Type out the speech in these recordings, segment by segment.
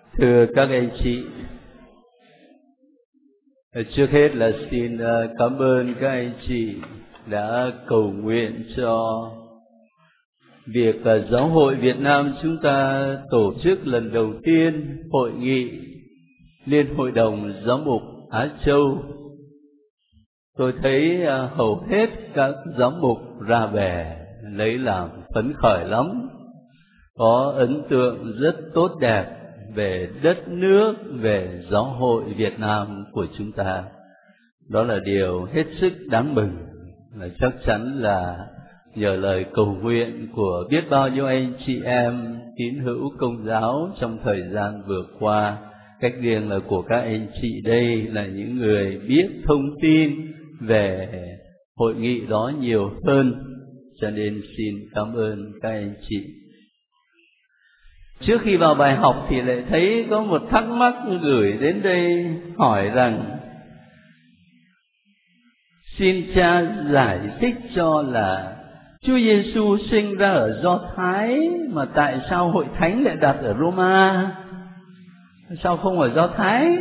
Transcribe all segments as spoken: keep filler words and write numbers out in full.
Thưa các anh chị, trước hết là xin cảm ơn các anh chị đã cầu nguyện cho việc Giáo hội Việt Nam chúng ta tổ chức lần đầu tiên hội nghị Liên hội đồng Giám mục Á Châu. Tôi thấy hầu hết các giám mục ra về lấy làm phấn khởi lắm, có ấn tượng rất tốt đẹp về đất nước, về Giáo hội Việt Nam của chúng ta. Đó là điều hết sức đáng mừng, và chắc chắn là nhờ lời cầu nguyện của biết bao nhiêu anh chị em tín hữu Công giáo trong thời gian vừa qua, cách riêng là của các anh chị đây là những người biết thông tin về hội nghị đó nhiều hơn, cho nên xin cảm ơn các anh chị. Trước khi vào bài học thì lại thấy có một thắc mắc gửi đến đây hỏi rằng xin cha giải thích cho là Chúa Giêsu sinh ra ở Do Thái mà tại sao hội thánh lại đặt ở Roma? Sao không ở Do Thái?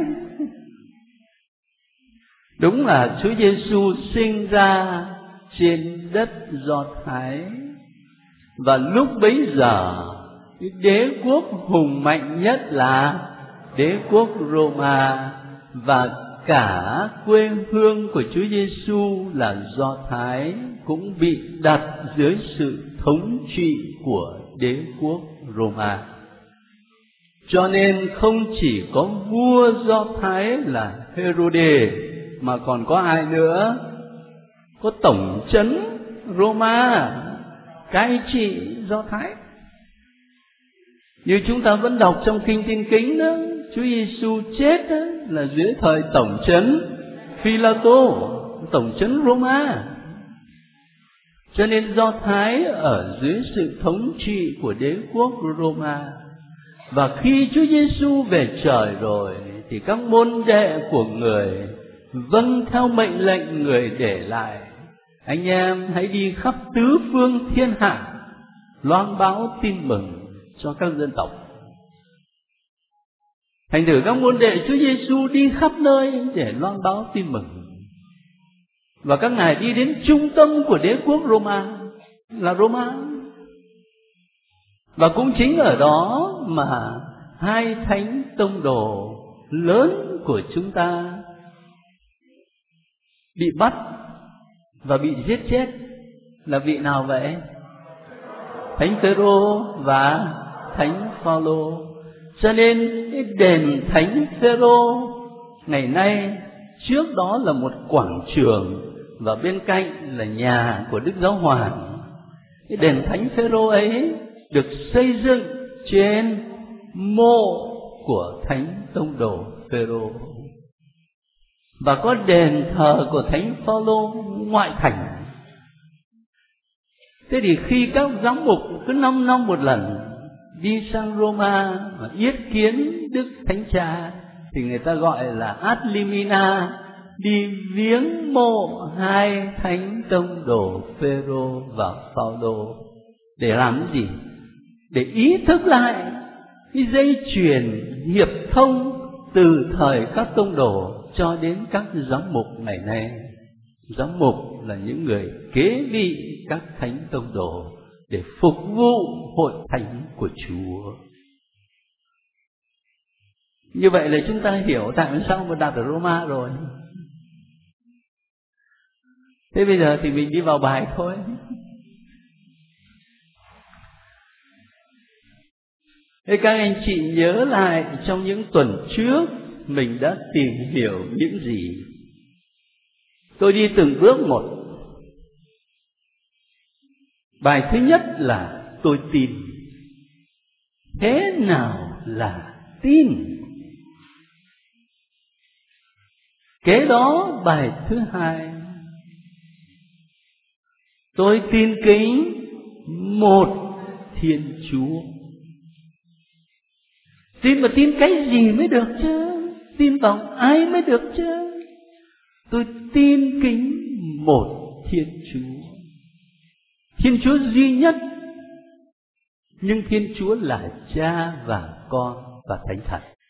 Đúng là Chúa Giêsu sinh ra trên đất Do Thái, và lúc bấy giờ cái đế quốc hùng mạnh nhất là đế quốc Roma, và cả quê hương của Chúa Giêsu là Do Thái cũng bị đặt dưới sự thống trị của đế quốc Roma. Cho nên không chỉ có vua Do Thái là Herode, mà còn có ai nữa? Có tổng trấn Roma cai trị Do Thái. Như chúng ta vẫn đọc trong Kinh Tiên Kính đó, Chúa Giêsu chết đó, là dưới thời tổng trấn Phi-la-tô, tổng trấn Roma. Cho nên Do Thái ở dưới sự thống trị của đế quốc Roma. Và khi Chúa Giêsu về trời rồi thì các môn đệ của người vâng theo mệnh lệnh người để lại: anh em hãy đi khắp tứ phương thiên hạ loan báo tin mừng cho các dân tộc. Thành thử các môn đệ Chúa Giêsu đi khắp nơi để loan báo tin mừng. Và các ngài đi đến trung tâm của đế quốc Roma là Roma. Và cũng chính ở đó mà hai thánh tông đồ lớn của chúng ta bị bắt và bị giết chết. Là vị nào vậy? Thánh Phêrô và Thánh Phaolô. Cho nên cái đền Thánh Phêrô ngày nay, trước đó là một quảng trường và bên cạnh là nhà của Đức Giáo Hoàng. Cái đền Thánh Phêrô ấy được xây dựng trên mộ của Thánh Tông đồ Phêrô, và có đền thờ của Thánh Phaolô ngoại thành. Thế thì khi các giám mục cứ năm năm một lần đi sang Roma và yết kiến Đức Thánh Cha thì người ta gọi là ad limina, đi viếng mộ hai thánh tông đồ Phêrô và Phaolô. Để làm cái gì? Để ý thức lại cái dây chuyền hiệp thông từ thời các tông đồ cho đến các giám mục ngày nay. Giám mục là những người kế vị các thánh tông đồ để phục vụ hội thánh của Chúa. Như vậy là chúng ta hiểu tại sao mà đặt ở Roma rồi. Thế bây giờ thì mình đi vào bài thôi. Thế các anh chị nhớ lại trong những tuần trước mình đã tìm hiểu những gì? Tôi đi từng bước một. Bài thứ nhất là tôi tin. Thế nào là tin? Kế đó bài thứ hai, tôi tin kính một Thiên Chúa. Tin mà tin cái gì mới được chứ? Tin vào ai mới được chứ? Tôi tin kính một Thiên Chúa. Thiên Chúa duy nhất, nhưng Thiên Chúa là Cha và Con và Thánh Thần.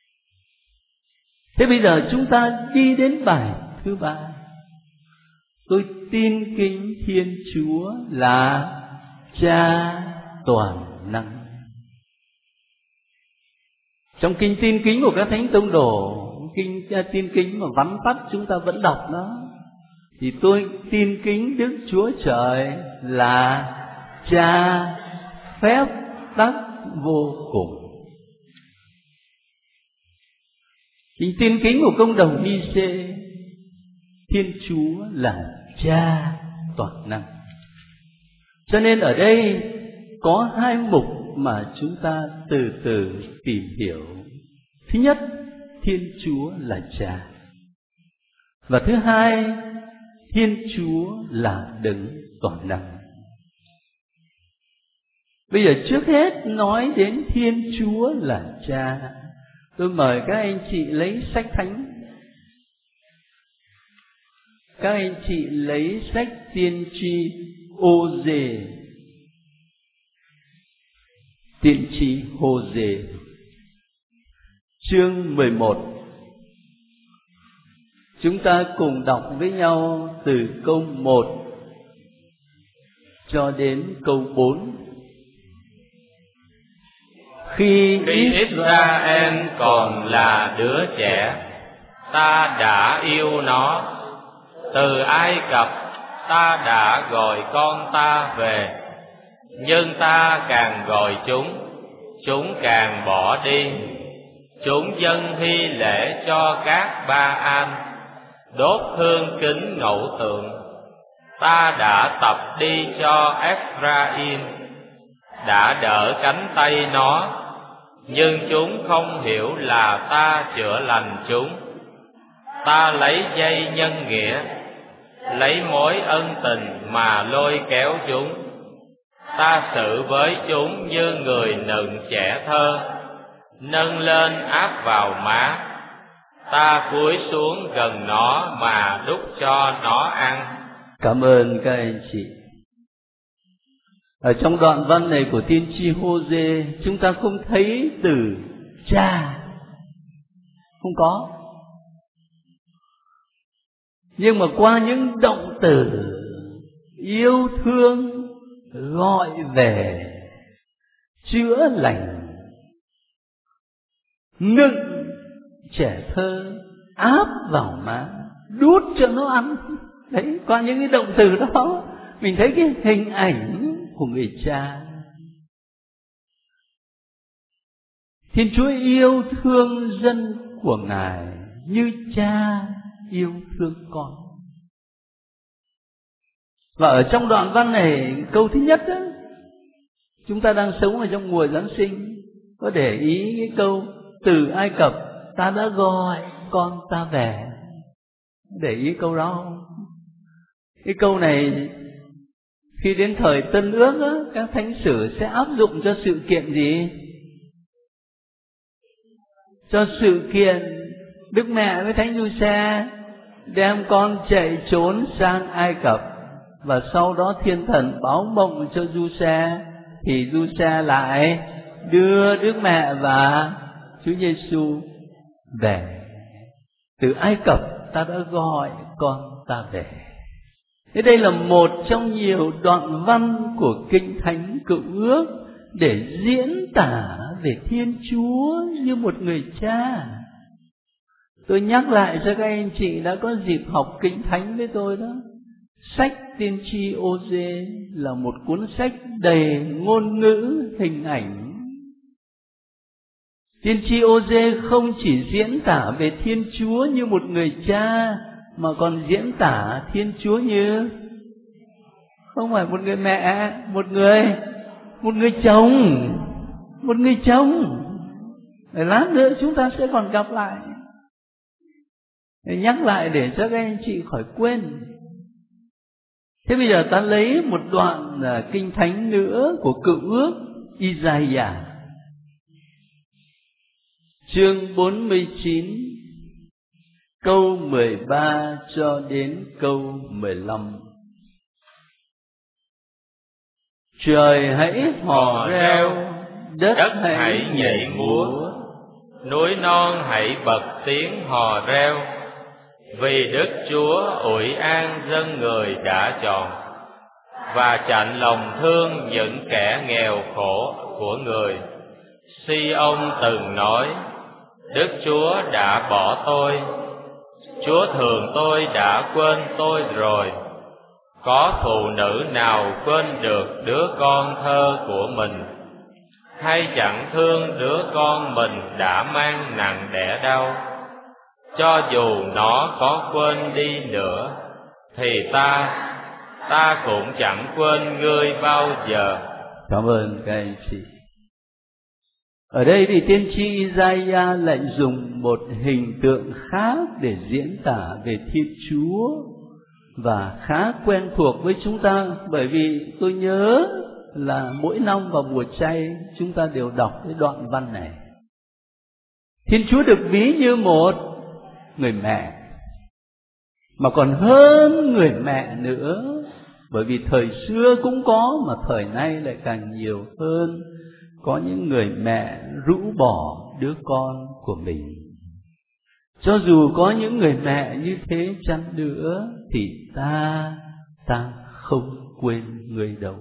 Thế bây giờ chúng ta đi đến bài thứ ba. Tôi tin kính Thiên Chúa là Cha toàn năng. Trong kinh tin kính của các thánh tông đồ, kinh tin kính mà vắn tắt chúng ta vẫn đọc đó, thì tôi tin kính Đức Chúa Trời là Cha phép tắc vô cùng. Kinh tin kính của công đồng Ni-xê, Thiên Chúa là Cha toàn năng. Cho nên ở đây có hai mục mà chúng ta từ từ tìm hiểu. Thứ nhất, Thiên Chúa là Cha. Và thứ hai, Thiên Chúa là Đấng toàn năng. Bây giờ trước hết nói đến Thiên Chúa là Cha, tôi mời các anh chị lấy sách thánh. Các anh chị lấy sách tiên tri Ô-dê. Tiên tri Ô-dê chương mười một. Chúng ta cùng đọc với nhau từ câu một cho đến câu bốn. Khi, Khi Israel còn là đứa trẻ, ta đã yêu nó. Từ Ai Cập ta đã gọi con ta về. Nhưng ta càng gọi chúng, chúng càng bỏ đi. Chúng dâng hy lễ cho các Ba-an, đốt hương kính ngẫu tượng. Ta đã tập đi cho Ephraim, đã đỡ cánh tay nó, nhưng chúng không hiểu là ta chữa lành chúng. Ta lấy dây nhân nghĩa, lấy mối ân tình mà lôi kéo chúng. Ta xử với chúng như người nựng trẻ thơ, nâng lên áp vào má. Ta cúi xuống gần nó mà đút cho nó ăn. Cảm ơn các anh chị. Ở trong đoạn văn này của tiên tri Hô-dê, chúng ta không thấy từ Cha, không có. Nhưng mà qua những động từ yêu thương, gọi về, chữa lành, nựng trẻ thơ, áp vào má, đút cho nó ăn. Đấy, qua những cái động từ đó mình thấy cái hình ảnh của người Cha. Thiên Chúa yêu thương dân của Ngài như Cha yêu thương con. Và ở trong đoạn văn này, câu thứ nhất đó, chúng ta đang sống ở trong mùa Giáng sinh, có để ý cái câu từ Ai Cập ta đã gọi con ta về. Để ý câu đó không? Cái câu này khi đến thời Tân Ước á, các thánh sử sẽ áp dụng cho sự kiện gì? Cho sự kiện Đức Mẹ với Thánh Giuse đem con chạy trốn sang Ai Cập, và sau đó thiên thần báo mộng cho Giuse, thì Giuse lại đưa Đức Mẹ và Chúa Giêsu về. Từ Ai Cập ta đã gọi con ta về. Thế đây là một trong nhiều đoạn văn của Kinh Thánh Cựu Ước để diễn tả về Thiên Chúa như một người Cha. Tôi nhắc lại cho các anh chị đã có dịp học Kinh Thánh với tôi đó. Sách tiên tri Ô-dê là một cuốn sách đầy ngôn ngữ, hình ảnh. Tiên tri Ô-dê không chỉ diễn tả về Thiên Chúa như một người Cha, mà còn diễn tả Thiên Chúa như không phải một người mẹ, một người một người chồng, một người chồng. Để lát nữa chúng ta sẽ còn gặp lại. Để nhắc lại để cho các anh chị khỏi quên. Thế bây giờ ta lấy một đoạn Kinh Thánh nữa của Cựu Ước, Isaiah chương bốn mươi chín, câu mười ba cho đến câu mười lăm. Trời hãy hò reo, đất, đất hãy nhảy múa, núi non hãy bật tiếng hò reo, vì Đức Chúa ủi an dân người đã chọn, và chạnh lòng thương những kẻ nghèo khổ của người. Si-ông từng nói, Đức Chúa đã bỏ tôi, Chúa thường tôi đã quên tôi rồi. Có phụ nữ nào quên được đứa con thơ của mình, hay chẳng thương đứa con mình đã mang nặng đẻ đau? Cho dù nó có quên đi nữa, thì ta, ta cũng chẳng quên ngươi bao giờ. Cảm ơn các anh chị. Ở đây thì tiên tri Isaiah lại dùng một hình tượng khác để diễn tả về Thiên Chúa, và khá quen thuộc với chúng ta, bởi vì tôi nhớ là mỗi năm vào mùa chay chúng ta đều đọc cái đoạn văn này. Thiên Chúa được ví như một người mẹ, mà còn hơn người mẹ nữa, bởi vì thời xưa cũng có, mà thời nay lại càng nhiều hơn. Có những người mẹ rũ bỏ đứa con của mình. Cho dù có những người mẹ như thế chăng nữa, thì ta, ta không quên người đâu.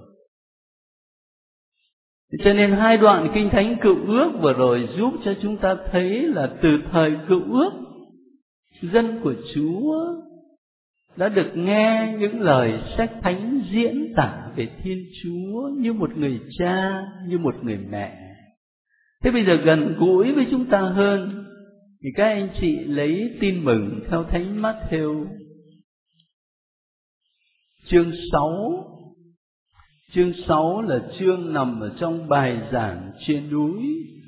Cho nên hai đoạn Kinh Thánh Cựu Ước vừa rồi giúp cho chúng ta thấy là từ thời Cựu Ước, dân của Chúa đã được nghe những lời sách thánh diễn tả về Thiên Chúa như một người cha, như một người mẹ. Thế bây giờ gần gũi với chúng ta hơn, thì các anh chị lấy Tin Mừng theo Thánh Mát-thêu chương sáu. Chương sáu là chương nằm ở trong bài giảng trên núi.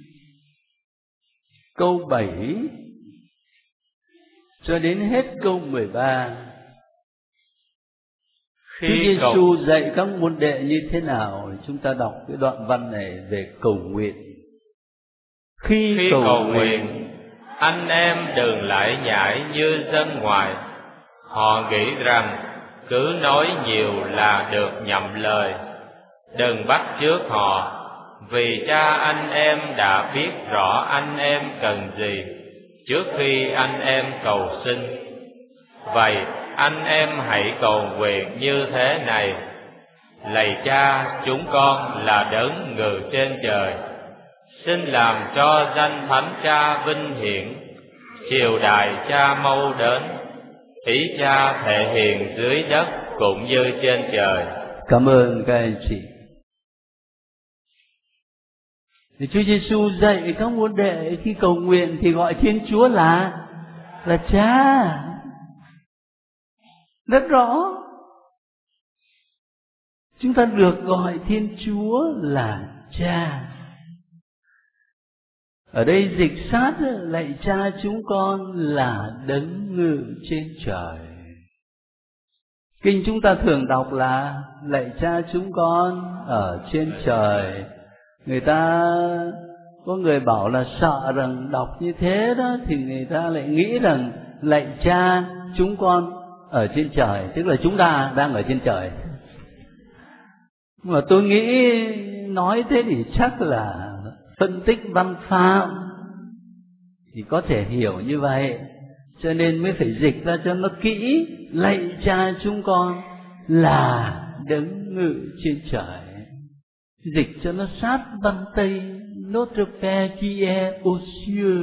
Câu bảy cho đến hết câu mười ba. Khi Chúa Giêsu dạy các môn đệ như thế nào, chúng ta đọc cái đoạn văn này về cầu nguyện. Khi, Khi cầu, cầu nguyện, nguyện, anh em đừng lại nhải như dân ngoài. Họ nghĩ rằng cứ nói nhiều là được nhậm lời. Đừng bắt chước họ, vì Cha anh em đã biết rõ anh em cần gì trước khi anh em cầu xin. Vậy anh em hãy cầu nguyện như thế này: Lạy Cha chúng con là đấng ngự trên trời, xin làm cho danh Thánh Cha vinh hiển, triều đại Cha mau đến, ý Cha thể hiện dưới đất cũng như trên trời. Cảm ơn các anh chị. Thì Chúa Giêsu dạy các môn đệ khi cầu nguyện thì gọi Thiên Chúa là là Cha. Rất rõ. Chúng ta được gọi Thiên Chúa là Cha. Ở đây dịch sát, lạy Cha chúng con là đấng ngự trên trời. Kinh chúng ta thường đọc là lạy Cha chúng con ở trên trời. Người ta có người bảo là sợ rằng đọc như thế đó thì người ta lại nghĩ rằng lạy Cha chúng con ở trên trời, tức là chúng ta đang ở trên trời. Mà tôi nghĩ nói thế thì chắc là phân tích văn pháp thì có thể hiểu như vậy, cho nên mới phải dịch ra cho nó kỹ. Lạy Cha chúng con là đấng ngự trên trời, dịch cho nó sát văn Tây. Notre Père qui est aux cieux,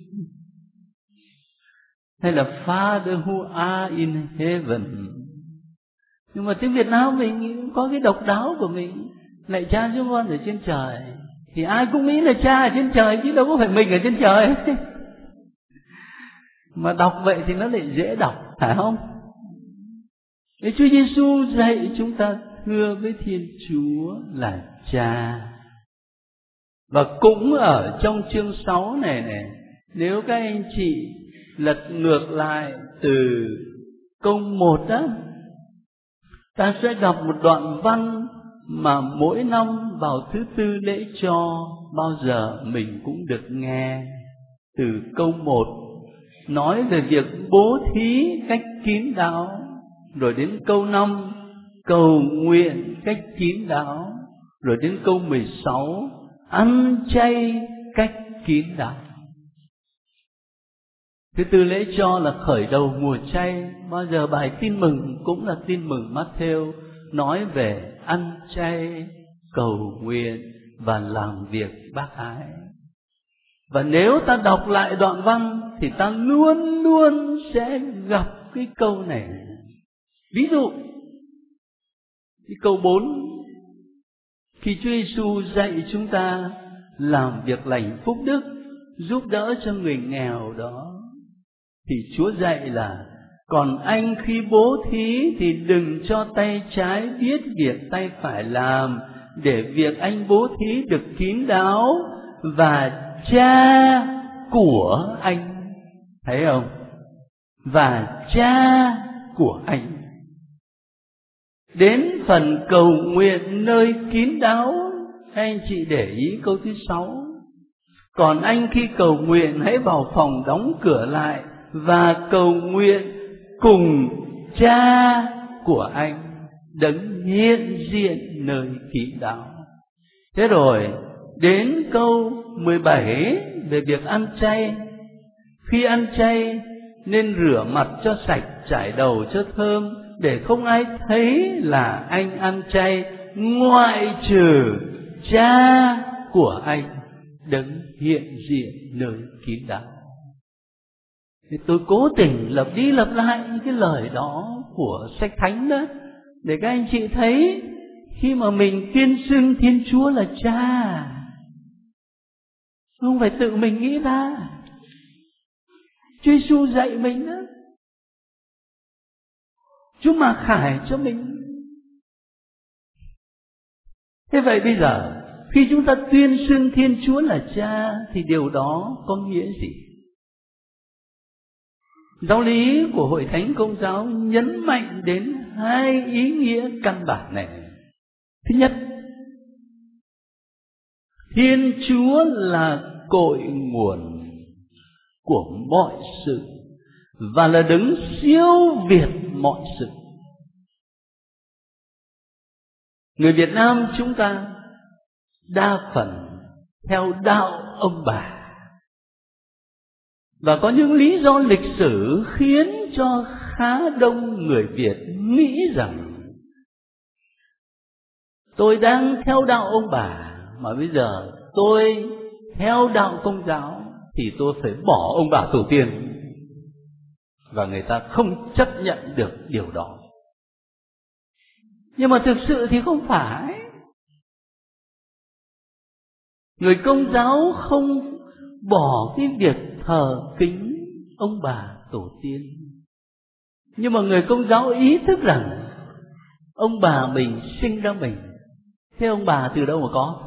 hay là Father who art in heaven. Nhưng mà tiếng Việt Nam mình có cái độc đáo của mình. Lạy Cha chúng con ở trên trời, thì ai cũng nghĩ là Cha ở trên trời, chứ đâu có phải mình ở trên trời. Mà đọc vậy thì nó lại dễ đọc, phải không? Để Chúa Giêsu dạy chúng ta thưa với Thiên Chúa là Cha. Và cũng ở trong chương sáu này này, nếu các anh chị lật ngược lại từ câu một đó, ta sẽ gặp một đoạn văn mà mỗi năm vào thứ tư lễ cho bao giờ mình cũng được nghe. Từ câu một nói về việc bố thí cách kín đáo, rồi đến câu năm cầu nguyện cách kín đáo, rồi đến câu mười sáu ăn chay cách kín đáo. Thứ tư, lễ cho là khởi đầu mùa chay. Bao giờ bài tin mừng cũng là tin mừng Matthew nói về ăn chay, cầu nguyện và làm việc bác ái. Và nếu ta đọc lại đoạn văn thì ta luôn luôn sẽ gặp cái câu này. Ví dụ, cái câu bốn, khi Chúa Giêsu dạy chúng ta làm việc lành phúc đức, giúp đỡ cho người nghèo đó, thì Chúa dạy là: còn anh khi bố thí thì đừng cho tay trái biết việc tay phải làm, để việc anh bố thí được kín đáo, và Cha của anh, thấy không? Và Cha của anh. Đến phần cầu nguyện nơi kín đáo, anh chị để ý câu thứ sáu: còn anh khi cầu nguyện hãy vào phòng đóng cửa lại và cầu nguyện cùng Cha của anh đấng hiện diện nơi kín đáo. Thế rồi đến câu mười bảy về việc ăn chay. Khi ăn chay nên rửa mặt cho sạch, chải đầu cho thơm, để không ai thấy là anh ăn chay, ngoại trừ Cha của anh đấng hiện diện nơi kín đáo. Thì tôi cố tình lặp đi lặp lại những cái lời đó của sách thánh đó, để các anh chị thấy khi mà mình tuyên xưng Thiên Chúa là Cha, không phải tự mình nghĩ ra. Chúa Giêsu dạy mình đó, Chúa mặc khải cho mình. Thế vậy bây giờ khi chúng ta tuyên xưng Thiên Chúa là Cha thì điều đó có nghĩa gì? Giáo lý của Hội Thánh Công giáo nhấn mạnh đến hai ý nghĩa căn bản này. Thứ nhất, Thiên Chúa là cội nguồn của mọi sự và là đấng siêu việt mọi sự. Người Việt Nam chúng ta đa phần theo đạo ông bà, và có những lý do lịch sử khiến cho khá đông người Việt nghĩ rằng tôi đang theo đạo ông bà, mà bây giờ tôi theo đạo Công giáo thì tôi phải bỏ ông bà tổ tiên. Và người ta không chấp nhận được điều đó. Nhưng mà thực sự thì không phải. Người Công giáo không bỏ cái việc thờ kính ông bà tổ tiên, nhưng mà người Công giáo ý thức rằng ông bà mình sinh ra mình. Thế ông bà từ đâu mà có?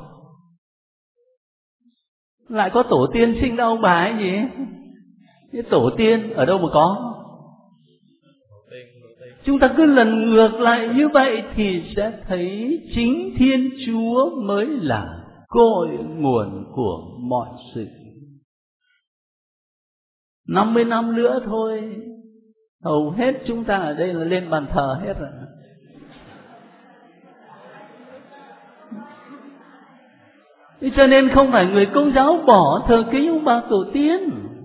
Lại có tổ tiên sinh ra ông bà ấy gì? Cái tổ tiên ở đâu mà có? Chúng ta cứ lần ngược lại như vậy thì sẽ thấy chính Thiên Chúa mới là cội nguồn của mọi sự. năm mươi năm nữa thôi, hầu hết chúng ta ở đây là lên bàn thờ hết rồi. Thế cho nên không phải người Công giáo bỏ thờ kính ông bà tổ tiên,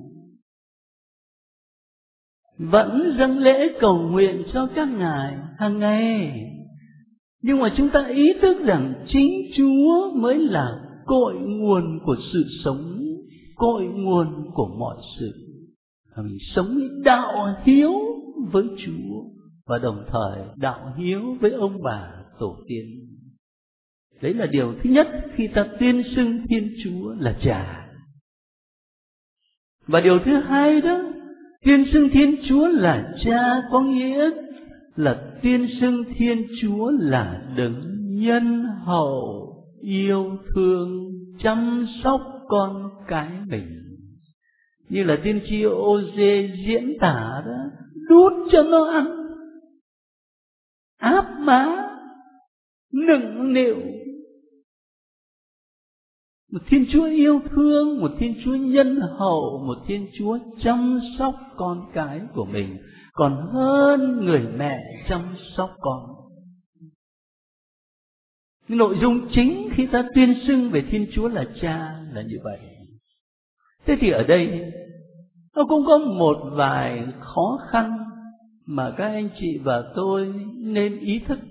vẫn dâng lễ cầu nguyện cho các ngài hàng ngày. Nhưng mà chúng ta ý thức rằng chính Chúa mới là cội nguồn của sự sống, cội nguồn của mọi sự. Mình sống đạo hiếu với Chúa và đồng thời đạo hiếu với ông bà tổ tiên. Đấy là điều thứ nhất khi ta tuyên xưng Thiên Chúa là Cha. Và điều thứ hai đó, tuyên xưng Thiên Chúa là Cha có nghĩa là tuyên xưng Thiên Chúa là đấng nhân hậu, yêu thương, chăm sóc con cái mình. Như là tiên tri Ô-dê diễn tả đó, đút cho nó ăn, áp má, nựng nịu. Một Thiên Chúa yêu thương, một Thiên Chúa nhân hậu, một Thiên Chúa chăm sóc con cái của mình còn hơn người mẹ chăm sóc con. Cái nội dung chính khi ta tuyên xưng về Thiên Chúa là Cha là như vậy. Thế thì ở đây Nó cũng có một vài khó khăn mà các anh chị và tôi nên ý thức.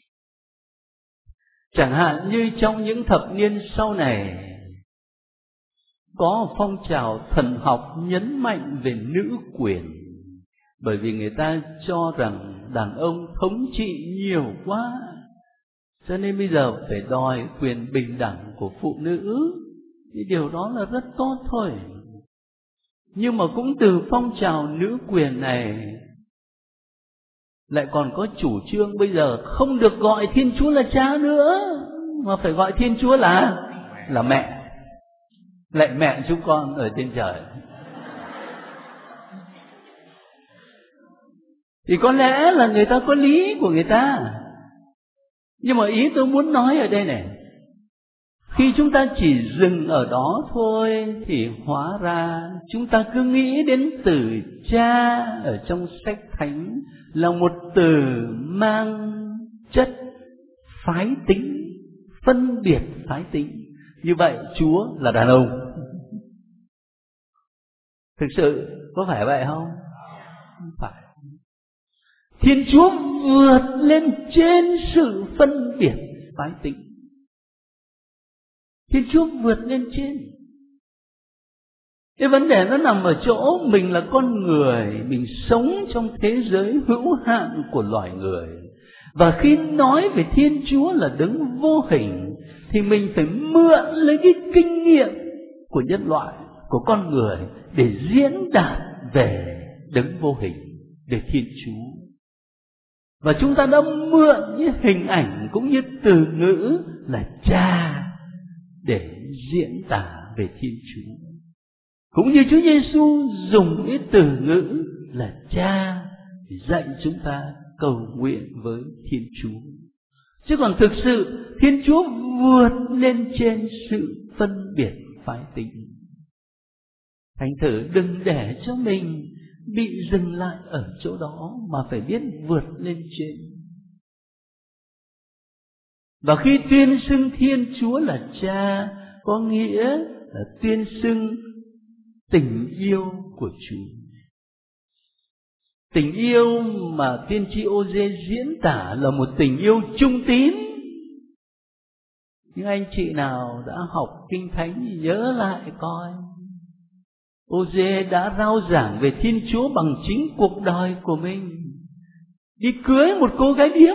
Chẳng hạn như trong những thập niên sau này, có phong trào thần học nhấn mạnh về nữ quyền, bởi vì người ta cho rằng đàn ông thống trị nhiều quá, cho nên bây giờ phải đòi quyền bình đẳng của phụ nữ. Thì điều đó là rất tốt thôi. Nhưng mà cũng từ phong trào nữ quyền này lại còn có chủ trương bây giờ không được gọi Thiên Chúa là cha nữa, mà phải gọi Thiên Chúa là là mẹ. Lạy mẹ chúng con ở trên trời. Thì có lẽ là người ta có lý của người ta, nhưng mà ý tôi muốn nói ở đây này, khi chúng ta chỉ dừng ở đó thôi thì hóa ra chúng ta cứ nghĩ đến từ cha ở trong sách thánh là một từ mang chất phái tính, phân biệt phái tính. Như vậy Chúa là đàn ông. Thực sự có phải vậy không? Không phải. Thiên Chúa vượt lên trên sự phân biệt phái tính. Thiên Chúa vượt lên trên. Cái vấn đề nó nằm ở chỗ mình là con người, mình sống trong thế giới hữu hạn của loài người. Và khi nói về Thiên Chúa là đấng vô hình thì mình phải mượn lấy cái kinh nghiệm của nhân loại, của con người để diễn đạt về đấng vô hình, về Thiên Chúa. Và chúng ta đã mượn những hình ảnh cũng như từ ngữ là cha để diễn tả về Thiên Chúa. Cũng như Chúa Giêsu dùng cái từ ngữ là cha để dạy chúng ta cầu nguyện với Thiên Chúa. Chứ còn thực sự Thiên Chúa vượt lên trên sự phân biệt phái tính. Thành thử đừng để cho mình bị dừng lại ở chỗ đó, mà phải biết vượt lên trên. Và khi tuyên xưng Thiên Chúa là cha, có nghĩa là tuyên xưng tình yêu của Chúa. Tình yêu mà tiên tri Ô-dê diễn tả là một tình yêu trung tín. Những anh chị nào đã học Kinh Thánh thì nhớ lại coi, Ô-dê đã rao giảng về Thiên Chúa bằng chính cuộc đời của mình. Đi cưới một cô gái điếm,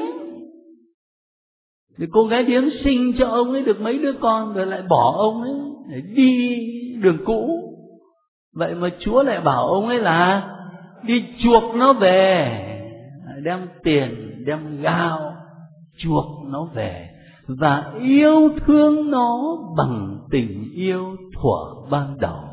thì cô gái điếm sinh cho ông ấy được mấy đứa con, rồi lại bỏ ông ấy để đi đường cũ. Vậy mà Chúa lại bảo ông ấy là đi chuộc nó về, đem tiền, đem gạo chuộc nó về, và yêu thương nó bằng tình yêu thuở ban đầu.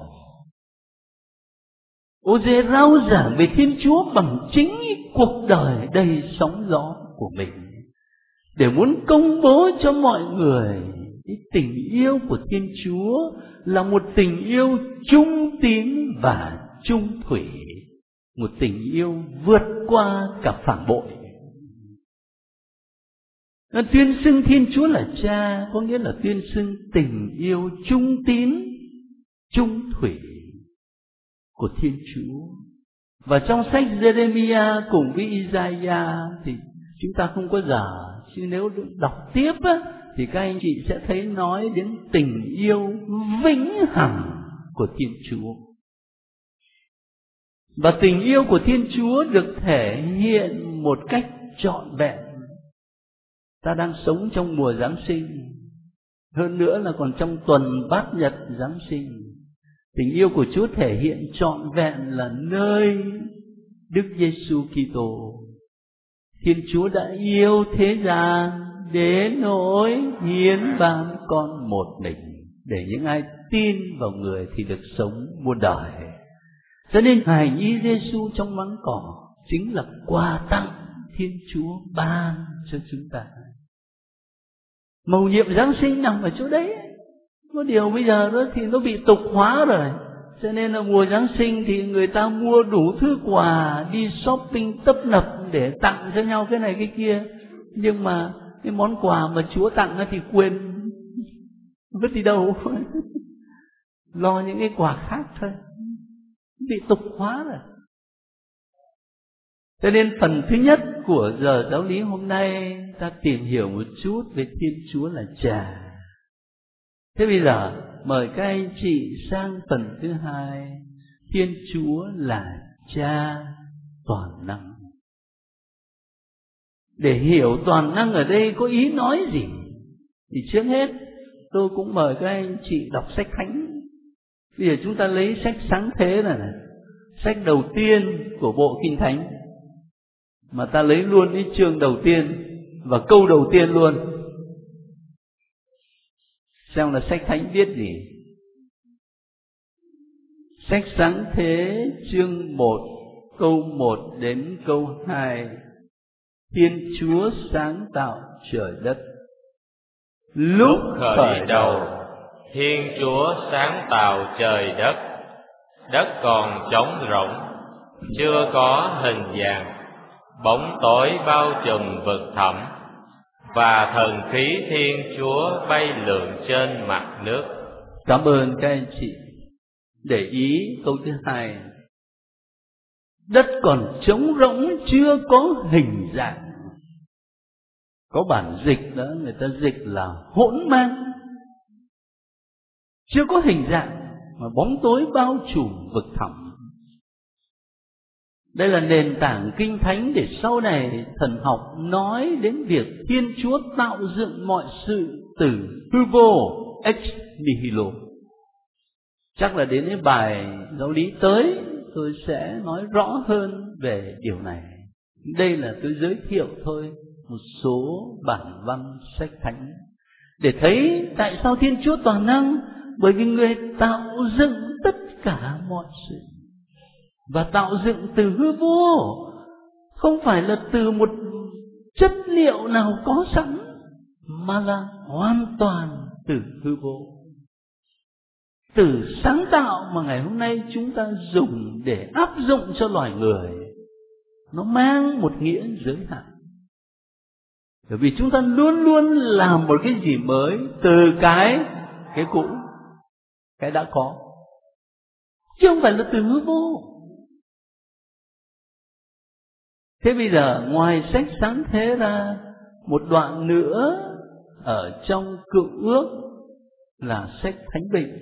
Ô-dê rao giảng về Thiên Chúa bằng chính cuộc đời đầy sóng gió của mình, để muốn công bố cho mọi người cái tình yêu của Thiên Chúa là một tình yêu trung tín và trung thủy, một tình yêu vượt qua cả phản bội. Nó tuyên xưng Thiên Chúa là cha có nghĩa là tuyên xưng tình yêu trung tín, trung thủy của Thiên Chúa. Và trong sách Giê-rê-mi-a cùng với I-gia-ia thì chúng ta không có giờ, chứ nếu đọc tiếp á, thì các anh chị sẽ thấy nói đến tình yêu vĩnh hằng của Thiên Chúa. Và tình yêu của Thiên Chúa được thể hiện một cách trọn vẹn. Ta đang sống trong mùa Giáng sinh, hơn nữa là còn trong tuần bát nhật Giáng sinh. Tình yêu của Chúa thể hiện trọn vẹn là nơi Đức Giêsu Kitô. Thiên Chúa đã yêu thế gian đến nỗi hiến ban con một mình, để những ai tin vào người thì được sống muôn đời. Cho nên hài nhi Giêsu trong máng cỏ chính là quà tặng Thiên Chúa ban cho chúng ta. Mầu nhiệm Giáng sinh nằm ở chỗ đấy. Có điều bây giờ đó thì nó bị tục hóa rồi, cho nên là mùa Giáng sinh thì người ta mua đủ thứ quà, đi shopping tấp nập để tặng cho nhau cái này cái kia. Nhưng mà cái món quà mà Chúa tặng thì quên vứt đi đâu lo những cái quà khác thôi. bị tục hóa rồi. Cho nên phần thứ nhất của giờ giáo lý hôm nay ta tìm hiểu một chút về Thiên Chúa là Cha. Thế bây giờ mời các anh chị sang phần thứ hai, Thiên Chúa là Cha toàn năng. Để hiểu toàn năng ở đây có ý nói gì thì trước hết tôi cũng mời các anh chị đọc sách Thánh. Bây giờ chúng ta lấy sách Sáng Thế này, này sách đầu tiên của bộ Kinh Thánh, mà ta lấy luôn cái chương đầu tiên và câu đầu tiên luôn, xem là sách Thánh viết gì. Sách Sáng Thế chương một câu một đến câu hai. Thiên Chúa sáng tạo trời đất. Lúc khởi đầu, Thiên Chúa sáng tạo trời đất. Đất còn trống rỗng, chưa có hình dạng, bóng tối bao trùm vực thẳm, và thần khí Thiên Chúa bay lượn trên mặt nước. Cảm ơn các anh chị. Để ý câu thứ hai. Đất còn trống rỗng, chưa có hình dạng. Có bản dịch đó, người ta dịch là hỗn mang, chưa có hình dạng mà bóng tối bao trùm vực thẳm. Đây là nền tảng Kinh Thánh để sau này thần học nói đến việc Thiên Chúa tạo dựng mọi sự từ hư vô, ex nihilo. Chắc là đến cái bài giáo lý tới tôi sẽ nói rõ hơn về điều này. Đây là tôi giới thiệu thôi một số bản văn sách Thánh để thấy tại sao Thiên Chúa toàn năng. Bởi vì người tạo dựng tất cả mọi sự, và tạo dựng từ hư vô, không phải là từ một chất liệu nào có sẵn, mà là hoàn toàn từ hư vô. Từ sáng tạo mà ngày hôm nay chúng ta dùng để áp dụng cho loài người, nó mang một nghĩa giới hạn. Bởi vì chúng ta luôn luôn làm một cái gì mới từ cái cái cũ, cái đã có, chứ không phải là từ hư vô. Thế bây giờ ngoài sách Sáng Thế ra, một đoạn nữa ở trong Cựu Ước là sách Thánh Vịnh.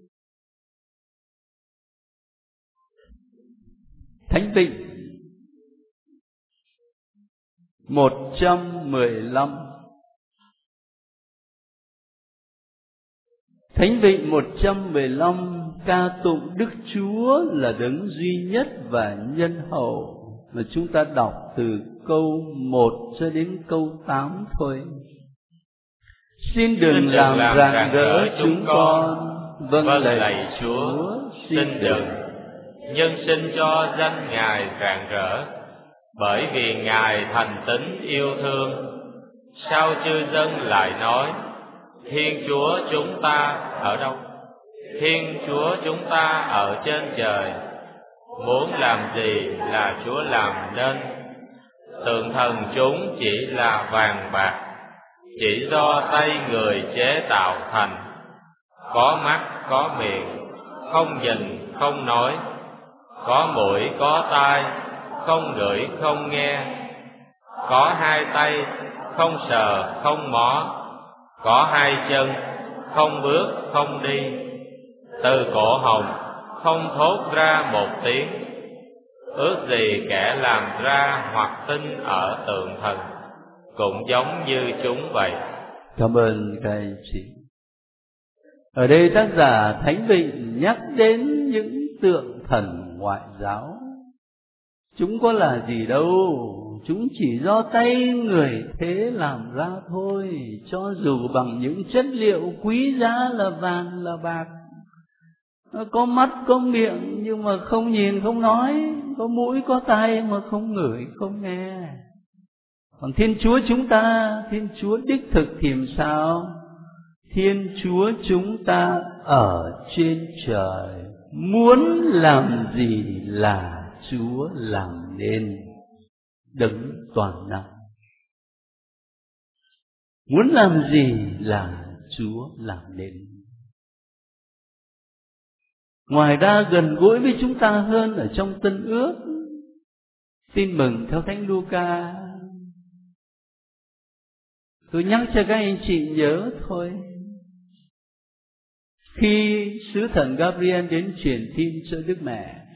Thánh Vịnh một trăm mười lăm. Thánh Vịnh một trăm mười lăm ca tụng Đức Chúa là đấng duy nhất và nhân hậu, mà chúng ta đọc từ câu một cho đến câu tám thôi. Xin đừng xin làm, làm rạng rỡ chúng con, vâng, vâng lạy Chúa, xin đừng. Nhân xin cho danh Ngài rạng rỡ, bởi vì Ngài thành tín yêu thương. Sao chư dân lại nói, Thiên Chúa chúng ta ở đâu? Thiên Chúa chúng ta ở trên trời. Muốn làm gì là Chúa làm nên. Tượng thần chúng chỉ là vàng bạc, chỉ do tay người chế tạo thành. Có mắt, có miệng, không nhìn, không nói. Có mũi, có tai, không ngửi, không nghe. Có hai tay, không sờ, không mó. Có hai chân, không bước, không đi. Từ cổ họng, không thốt ra một tiếng. Ước gì kẻ làm ra hoặc tin ở tượng thần, cũng giống như chúng vậy. Cảm ơn các anh chị. Ở đây tác giả Thánh Vịnh nhắc đến những tượng thần ngoại giáo. Chúng có là gì đâu, chúng chỉ do tay người thế làm ra thôi, cho dù bằng những chất liệu quý giá là vàng là bạc. Nó có mắt có miệng nhưng mà không nhìn không nói, có mũi có tai mà không ngửi không nghe. Còn Thiên Chúa chúng ta, Thiên Chúa đích thực thì làm sao? Thiên Chúa chúng ta ở trên trời, muốn làm gì là Chúa làm nên, đấng toàn năng. Muốn làm gì là Chúa làm nên. Ngoài ra gần gũi với chúng ta hơn ở trong Tân Ước. Tin mừng theo Thánh Luca. Tôi nhắc cho các anh chị nhớ thôi. Khi sứ thần Gabriel đến truyền tin cho Đức Mẹ,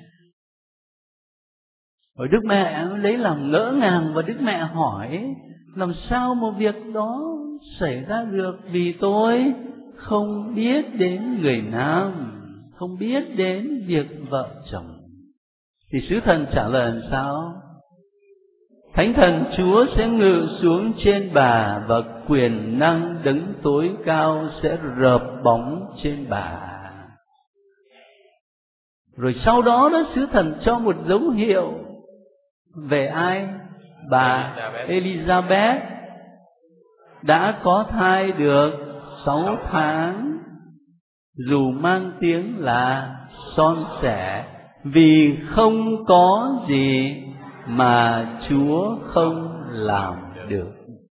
rồi Đức Mẹ lấy làm ngỡ ngàng, và Đức Mẹ hỏi làm sao một việc đó xảy ra được, vì tôi không biết đến người nam, không biết đến việc vợ chồng. Thì sứ thần trả lời làm sao? Thánh thần Chúa sẽ ngự xuống trên bà, và quyền năng đấng tối cao sẽ rợp bóng trên bà. Rồi sau đó đó sứ thần cho một dấu hiệu về ai? Bà Elizabeth đã có thai được sáu tháng, dù mang tiếng là son sẻ, vì không có gì mà Chúa không làm được.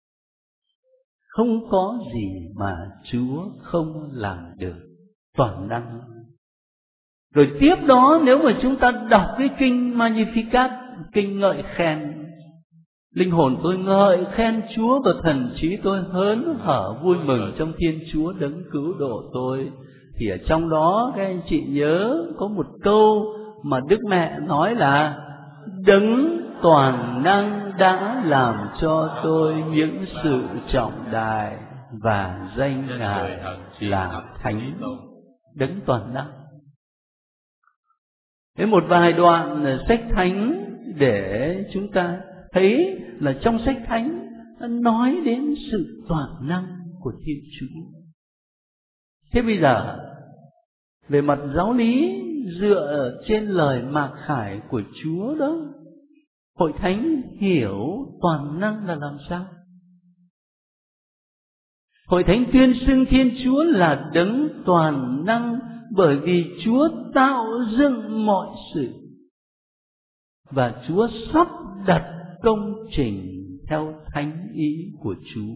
Không có gì mà Chúa không làm được. Toàn năng. Rồi tiếp đó, nếu mà chúng ta đọc cái kinh Magnificat, kinh ngợi khen, linh hồn tôi ngợi khen Chúa, và thần trí tôi hớn hở vui mừng trong Thiên Chúa đấng cứu độ tôi, thì ở trong đó các anh chị nhớ có một câu mà Đức Mẹ nói là: đấng toàn năng đã làm cho tôi những sự trọng đại, và danh Ngài là Thánh. Đấng toàn năng. Thế một vài đoạn sách thánh để chúng ta thấy là trong sách thánh nói đến sự toàn năng của Thiên Chúa. Thế bây giờ về mặt giáo lý, dựa trên lời mặc khải của Chúa đó, Hội Thánh hiểu toàn năng là làm sao? Hội Thánh tuyên xưng Thiên Chúa là đấng toàn năng, bởi vì Chúa tạo dựng mọi sự, và Chúa sắp đặt công trình theo thánh ý của Chúa.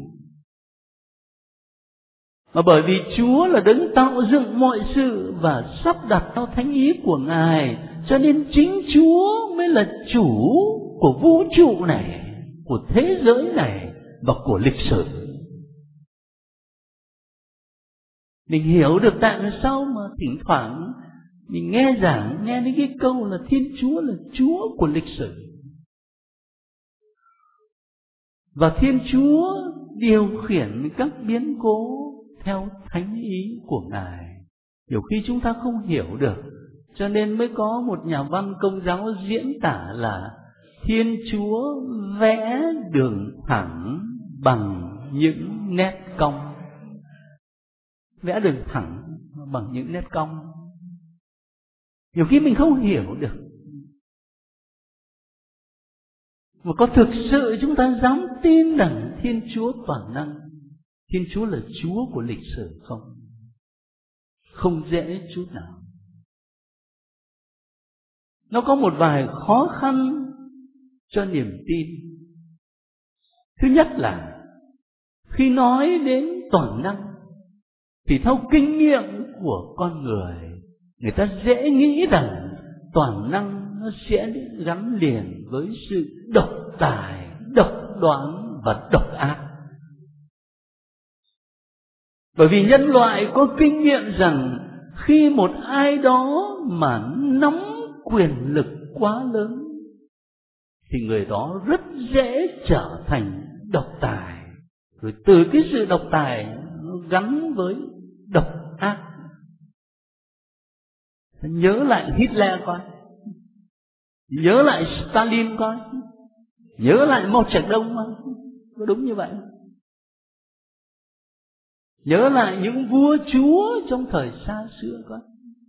Mà bởi vì Chúa là đấng tạo dựng mọi sự và sắp đặt theo thánh ý của Ngài, cho nên chính Chúa mới là chủ của vũ trụ này, của thế giới này và của lịch sử. Mình hiểu được tại sao mà thỉnh thoảng mình nghe giảng, nghe đến cái câu là Thiên Chúa là Chúa của lịch sử. Và Thiên Chúa điều khiển các biến cố theo thánh ý của Ngài. Nhiều khi chúng ta không hiểu được, cho nên mới có một nhà văn Công giáo diễn tả là Thiên Chúa vẽ đường thẳng bằng những nét cong. Vẽ đường thẳng bằng những nét cong. Nhiều khi mình không hiểu được. Mà có thực sự chúng ta dám tin rằng Thiên Chúa toàn năng, Thiên Chúa là Chúa của lịch sử không? Không dễ chút nào. Nó có một vài khó khăn cho niềm tin. Thứ nhất là khi nói đến toàn năng thì theo kinh nghiệm của con người, người ta dễ nghĩ rằng toàn năng nó sẽ gắn liền với sự độc tài, độc đoán và độc ác. Bởi vì nhân loại có kinh nghiệm rằng khi một ai đó mà nắm quyền lực quá lớn thì người đó rất dễ trở thành độc tài. Rồi từ cái sự độc tài nó gắn với độc ác. Nhớ lại Hitler coi, nhớ lại Stalin coi, nhớ lại Mao Trạch-đông coi, có đúng như vậy? Nhớ lại những vua chúa trong thời xa xưa coi.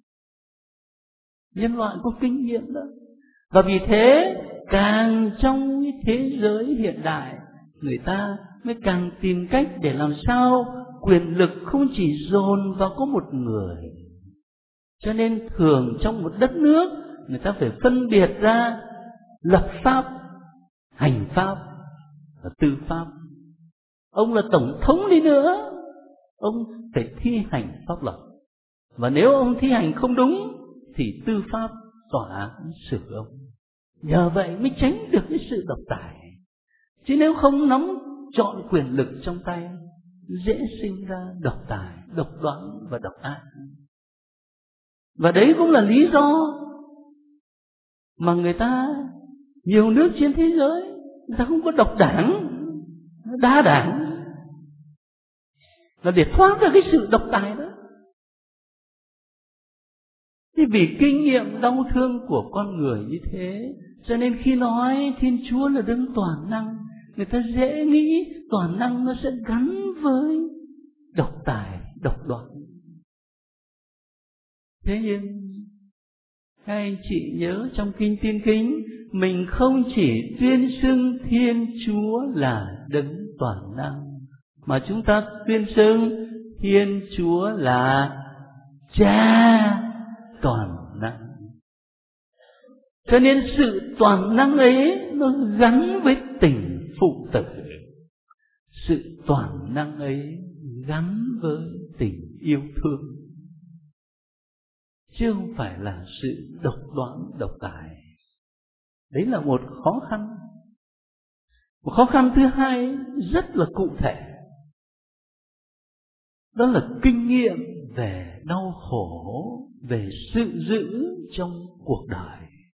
Nhân loại có kinh nghiệm đó. Và vì thế càng trong thế giới hiện đại, người ta mới càng tìm cách để làm sao quyền lực không chỉ dồn vào có một người. Cho nên thường trong một đất nước, người ta phải phân biệt ra lập pháp, hành pháp và tư pháp. Ông là tổng thống đi nữa, ông phải thi hành pháp luật. Và nếu ông thi hành không đúng thì tư pháp tòa án xử ông. Nhờ vậy mới tránh được cái sự độc tài. Chứ nếu không nắm trọn quyền lực trong tay, dễ sinh ra độc tài, độc đoán và độc ác. Và đấy cũng là lý do mà người ta, nhiều nước trên thế giới, người ta không có độc đảng, đa đảng, là để thoát ra cái sự độc tài đó. Thế vì kinh nghiệm đau thương của con người như thế, cho nên khi nói Thiên Chúa là đấng toàn năng, người ta dễ nghĩ toàn năng nó sẽ gắn với độc tài, độc đoán. Thế nhưng các anh chị nhớ trong Kinh Tiên Kính, mình không chỉ tuyên xưng Thiên Chúa là đấng toàn năng, mà chúng ta tuyên xưng Thiên Chúa là Cha toàn năng. Cho nên sự toàn năng ấy nó gắn với tình phụ tử. Sự toàn năng ấy gắn với tình yêu thương, chứ không phải là sự độc đoán, độc tài. Đấy là một khó khăn. Một khó khăn thứ hai rất là cụ thể, đó là kinh nghiệm về đau khổ, về sự giữ trong cuộc đời.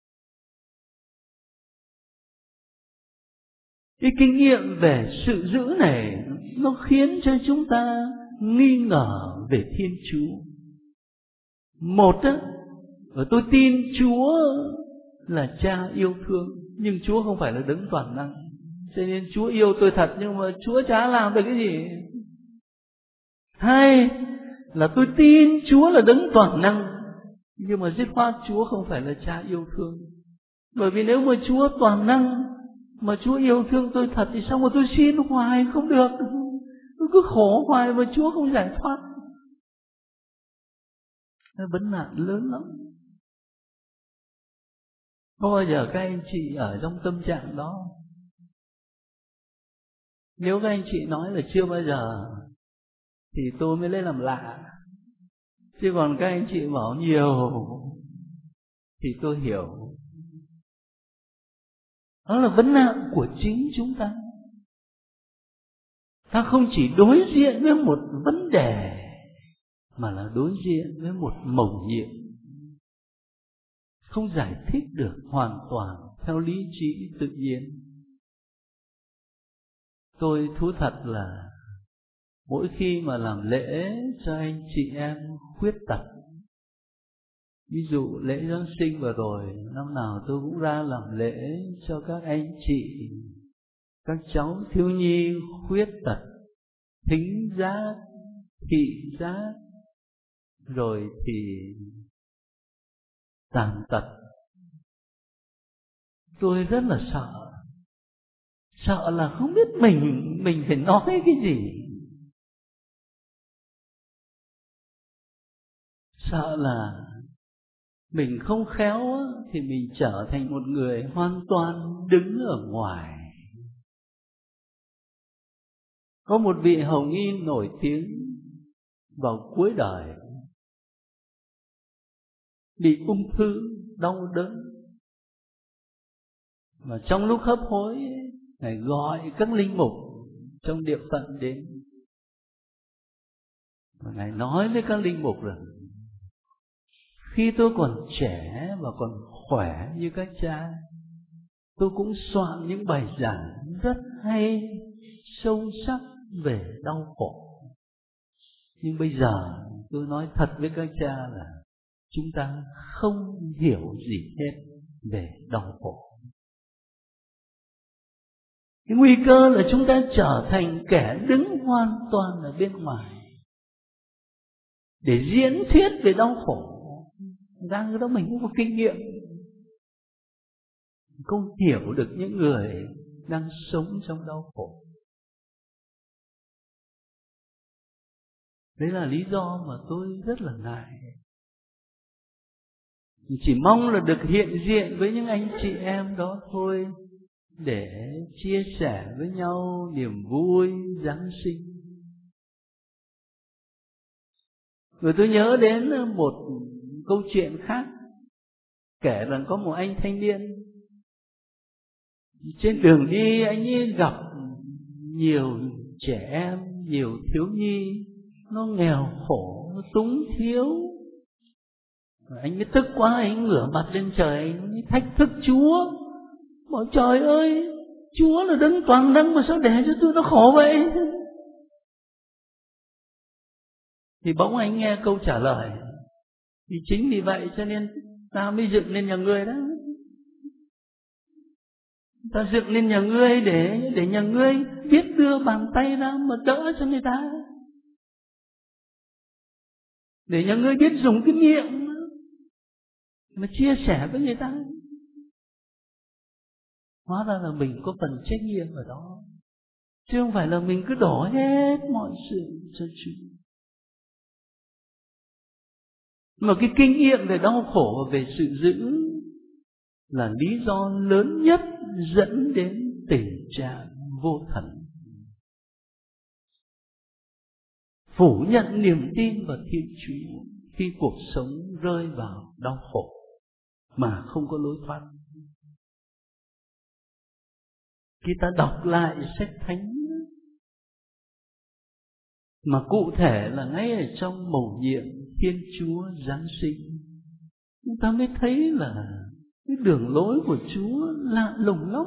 Cái kinh nghiệm về sự giữ này nó khiến cho chúng ta nghi ngờ về Thiên Chúa. Một á, tôi tin Chúa là Cha yêu thương, nhưng Chúa không phải là đấng toàn năng. Cho nên Chúa yêu tôi thật, nhưng mà Chúa chả làm được cái gì. Hai là tôi tin Chúa là đấng toàn năng, nhưng mà dứt khoát Chúa không phải là Cha yêu thương. Bởi vì nếu mà Chúa toàn năng, mà Chúa yêu thương tôi thật, thì sao mà tôi xin hoài không được? Tôi cứ khổ hoài mà Chúa không giải thoát. Nó vấn nạn lớn lắm. Có bao giờ các anh chị ở trong tâm trạng đó? Nếu các anh chị nói là chưa bao giờ, thì tôi mới lấy làm lạ. Chứ còn các anh chị bảo nhiều, thì tôi hiểu. Đó là vấn nạn của chính chúng ta. Ta không chỉ đối diện với một vấn đề, mà là đối diện với một mầu nhiệm, không giải thích được hoàn toàn theo lý trí tự nhiên. Tôi thú thật là mỗi khi mà làm lễ cho anh chị em khuyết tật, ví dụ lễ Giáng sinh vừa rồi, năm nào tôi cũng ra làm lễ cho các anh chị, các cháu thiếu nhi khuyết tật, thính giác, thị giác, rồi thì tàn tật. Tôi rất là sợ, sợ là không biết mình mình phải nói cái gì, sợ là mình không khéo thì mình trở thành một người hoàn toàn đứng ở ngoài. Có một vị hồng y nổi tiếng vào cuối đời, bị ung thư đau đớn, và trong lúc hấp hối, Ngài gọi các linh mục trong địa phận đến, và Ngài nói với các linh mục rằng: khi tôi còn trẻ và còn khỏe như các cha, tôi cũng soạn những bài giảng rất hay, sâu sắc về đau khổ. Nhưng bây giờ tôi nói thật với các cha là chúng ta không hiểu gì hết về đau khổ. Cái nguy cơ là chúng ta trở thành kẻ đứng hoàn toàn ở bên ngoài để diễn thuyết về đau khổ. Ra cái đó mình không có kinh nghiệm, không hiểu được những người đang sống trong đau khổ. Đấy là lý do mà tôi rất là ngại. Chỉ mong là được hiện diện với những anh chị em đó thôi, để chia sẻ với nhau niềm vui Giáng sinh. Rồi tôi nhớ đến một câu chuyện khác kể rằng có một anh thanh niên trên đường đi, anh ấy gặp nhiều trẻ em, nhiều thiếu nhi, nó nghèo khổ, nó túng thiếu. Anh ấy tức quá, anh ngửa mặt lên trời, anh ấy thách thức Chúa. Bảo trời ơi, Chúa là đấng toàn năng mà sao để cho tôi nó khổ vậy? Thì bỗng anh nghe câu trả lời: vì chính vì vậy cho nên ta mới dựng lên nhà ngươi đó. Ta dựng lên nhà ngươi để để nhà ngươi biết đưa bàn tay ra mà đỡ cho người ta, để nhà ngươi biết dùng cái miệng mà chia sẻ với người ta. Hóa ra là mình có phần trách nhiệm ở đó, chứ không phải là mình cứ đổ hết mọi sự cho Chúa. Mà cái kinh nghiệm về đau khổ và về sự giữ là lý do lớn nhất dẫn đến tình trạng vô thần, phủ nhận niềm tin vào Thiên Chúa khi cuộc sống rơi vào đau khổ mà không có lối thoát. Khi ta đọc lại sách Thánh, mà cụ thể là ngay ở trong mầu nhiệm Thiên Chúa Giáng sinh, chúng ta mới thấy là cái đường lối của Chúa lạ lùng lắm.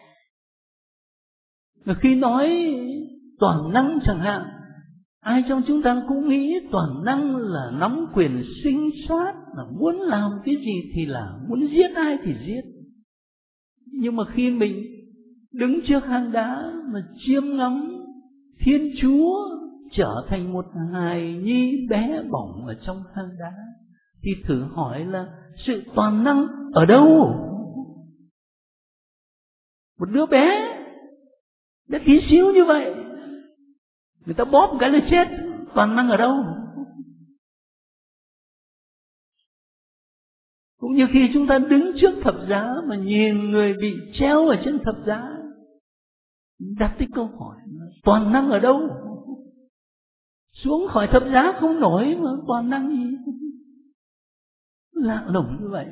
Và khi nói toàn năng chẳng hạn, ai trong chúng ta cũng nghĩ toàn năng là nắm quyền sinh sát, là muốn làm cái gì thì làm, muốn giết ai thì giết. Nhưng mà khi mình đứng trước hang đá mà chiêm ngắm Thiên Chúa trở thành một hài nhi bé bỏng ở trong hang đá, thì thử hỏi là sự toàn năng ở đâu? Một đứa bé bé tí xíu như vậy, người ta bóp một cái là chết, toàn năng ở đâu? Cũng như khi chúng ta đứng trước thập giá mà nhìn người bị treo ở trên thập giá, đặt cái câu hỏi toàn năng ở đâu? Xuống khỏi thập giá không nổi mà toàn năng gì? Lạ lùng như vậy.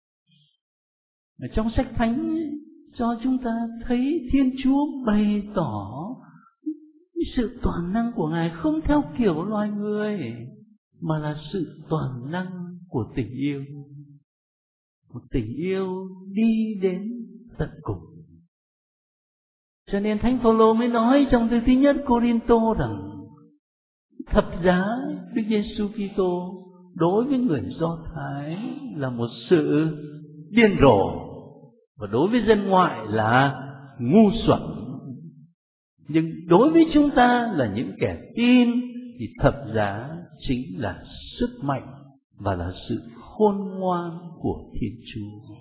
Ở trong sách Thánh cho chúng ta thấy Thiên Chúa bày tỏ sự toàn năng của Ngài không theo kiểu loài người, mà là sự toàn năng của tình yêu. Một tình yêu đi đến tận cùng. Cho nên Thánh Phaolô mới nói trong thư thứ nhất Cô-rinh-tô rằng thập giá Đức Giêsu Kitô đối với người Do Thái là một sự điên rồ, và đối với dân ngoại là ngu xuẩn. Nhưng đối với chúng ta là những kẻ tin thì thập giá chính là sức mạnh và là sự khôn ngoan của Thiên Chúa.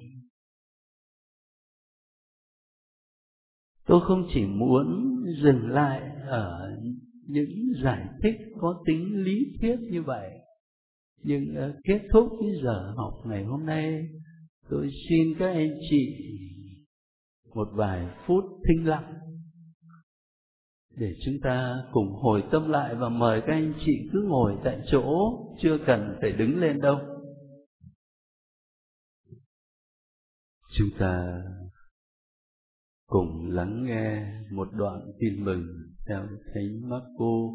Tôi không chỉ muốn dừng lại ở những giải thích có tính lý thuyết như vậy, nhưng kết thúc cái giờ học ngày hôm nay, tôi xin các anh chị một vài phút thinh lặng để chúng ta cùng hồi tâm lại, và mời các anh chị cứ ngồi tại chỗ, chưa cần phải đứng lên đâu. Chúng ta cùng lắng nghe một đoạn tin mừng theo Thánh Mác-cô.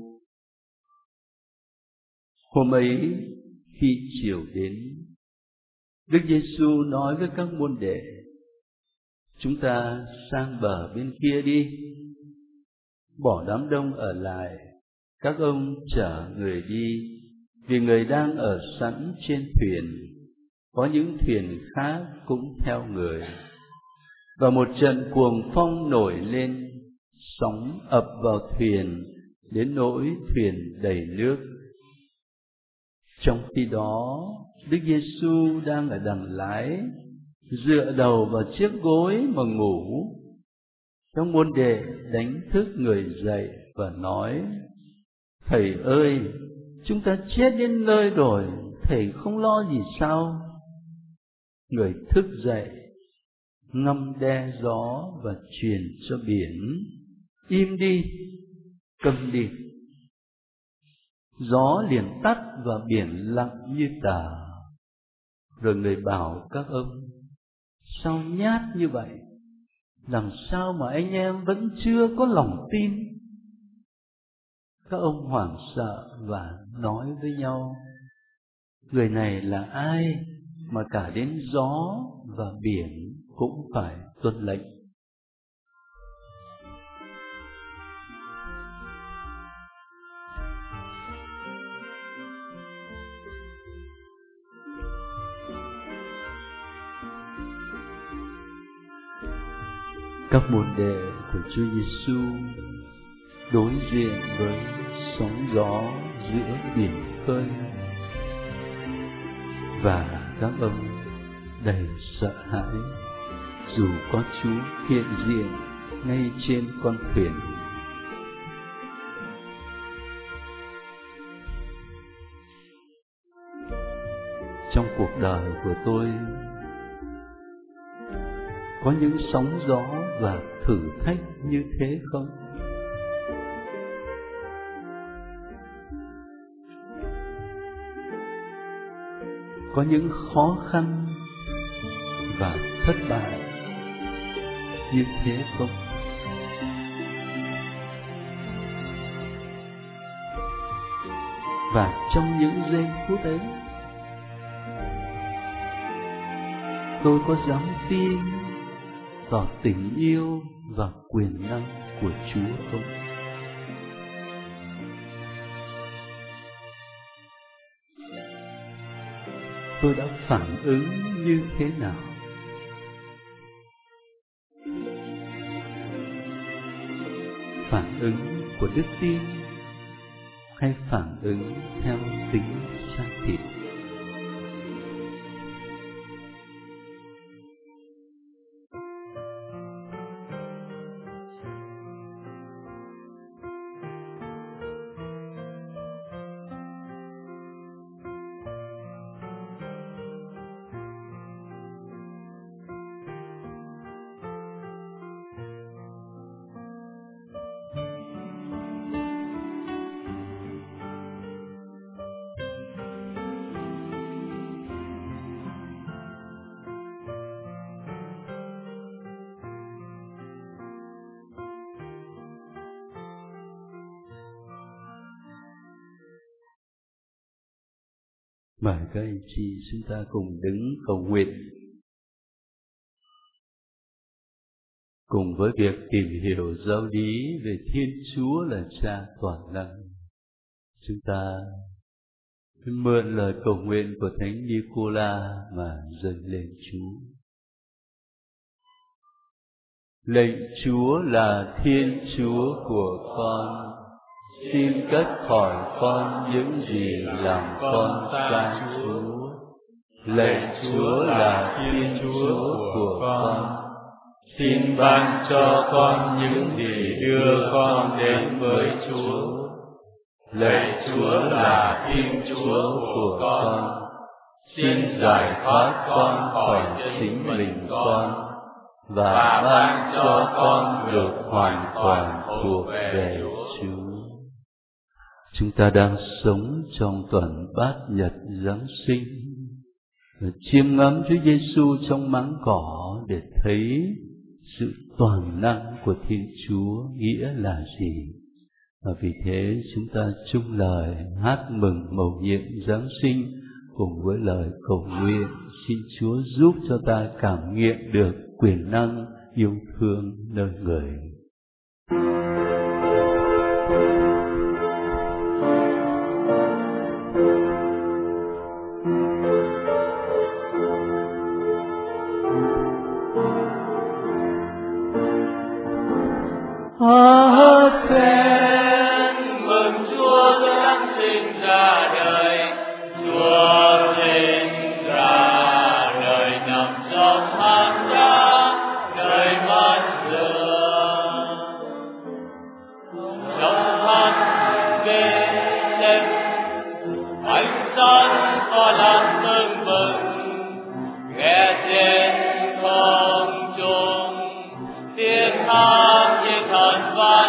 Hôm ấy khi chiều đến, Đức Giêsu nói với các môn đệ: chúng ta sang bờ bên kia đi. Bỏ đám đông ở lại, các ông chở người đi, vì người đang ở sẵn trên thuyền. Có những thuyền khác cũng theo người. Và một trận cuồng phong nổi lên, sóng ập vào thuyền đến nỗi thuyền đầy nước. Trong khi đó, Đức Giêsu đang ở đằng lái, dựa đầu vào chiếc gối mà ngủ. Các môn đệ đánh thức người dậy và nói: Thầy ơi, chúng ta chết đến nơi rồi, thầy không lo gì sao? Người thức dậy, ngâm đe gió và truyền cho biển: im đi, câm đi. Gió liền tắt và biển lặng như tờ. Rồi người bảo các ông: sao nhát như vậy? Làm sao mà anh em vẫn chưa có lòng tin? Các ông hoảng sợ và nói với nhau: người này là ai mà cả đến gió và biển cũng phải tuân lệnh? Các môn đệ của Chúa Giêsu đối diện với sóng gió giữa biển khơi, và các ông đầy sợ hãi dù có Chúa hiện diện ngay trên con thuyền. Trong cuộc đời của tôi có những sóng gió và thử thách như thế không? Có những khó khăn và thất bại như thế không? Và trong những giây phút ấy, tôi có dám tin vào tình yêu và quyền năng của Chúa không? Tôi đã phản ứng như thế nào? Phản ứng của đức tin hay phản ứng theo tính xác thịt? Mời các anh chị chúng ta cùng đứng cầu nguyện. Cùng với việc tìm hiểu giáo lý về Thiên Chúa là Cha toàn năng, chúng ta mượn lời cầu nguyện của Thánh Nicola mà dâng lên Chúa. Lạy Chúa là Thiên Chúa của con, xin cất khỏi con những gì làm con xa Chúa. Lạy Chúa là Thiên Chúa của con, xin ban cho con những gì đưa con đến với Chúa. Lạy Chúa là Thiên Chúa của con, xin giải thoát con khỏi chính mình con và ban cho con được hoàn toàn thuộc về Chúa. Chúng ta đang sống trong tuần bát nhật Giáng sinh, chiêm ngắm Chúa Giêsu trong máng cỏ để thấy sự toàn năng của Thiên Chúa nghĩa là gì. Và vì thế chúng ta chung lời hát mừng mầu nhiệm Giáng sinh cùng với lời cầu nguyện xin Chúa giúp cho ta cảm nghiệm được quyền năng yêu thương nơi người. Hát khen mừng Chúa Giáng sinh ra đời, Chúa sinh ra đời nằm trong hang đá, đời mát lửa. Trong hang Bê-lêm, ánh sáng tỏa lan mừng mừng, nghe trên không trung tiếng hát như thần vang.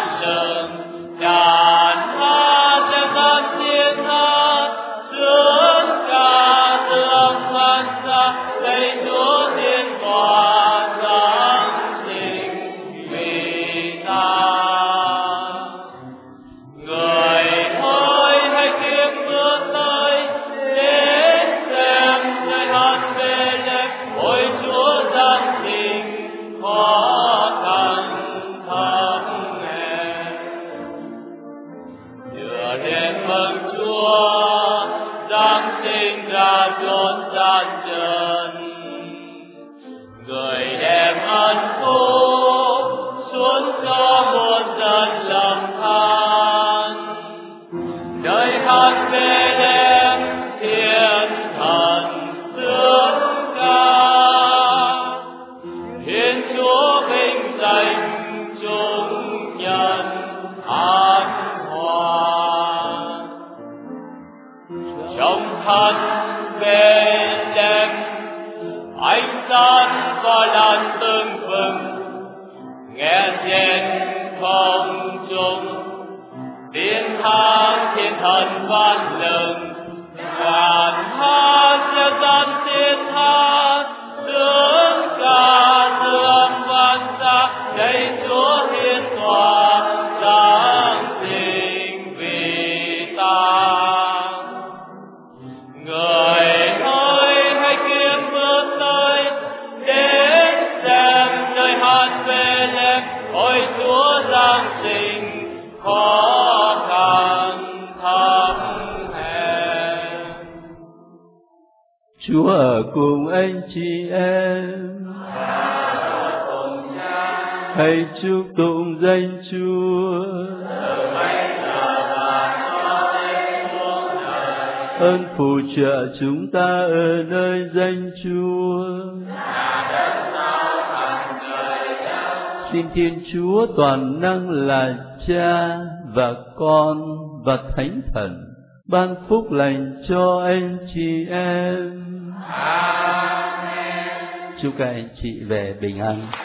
Người đem ân phúc xuống cho muôn dân lầm than. Nơi hát Bê-lêm thiên thần sướng ca, Thiên Chúa vinh danh chúng nhân an hòa. Trong thân Bê-lêm ánh sáng và lan tương vừng, nghe trên không trung tiếng hát thiên thần vang lừng. Ngàn hát gieo dân thiên hát sướng ca dương vang xa, đây Chúa hiến tỏa sáng sinh vì ta. Người ơi hãy kiếm bước tới đến xem nơi hát Bê-lêm, ôi Chúa giáng sinh khó khăn thấp hèn. Chúa ở cùng anh chị em, hãy chúc tụng danh Chúa. Ơn phù trợ chúng ta ở nơi danh Chúa. Xin Thiên Chúa toàn năng là Cha và Con và Thánh Thần ban phúc lành cho anh chị em. Amen. Chúc các anh chị về bình an.